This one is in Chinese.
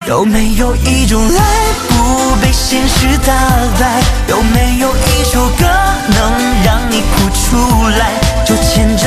有没有一种爱不被现实打败？有没有一首歌能让你哭出来？就牵着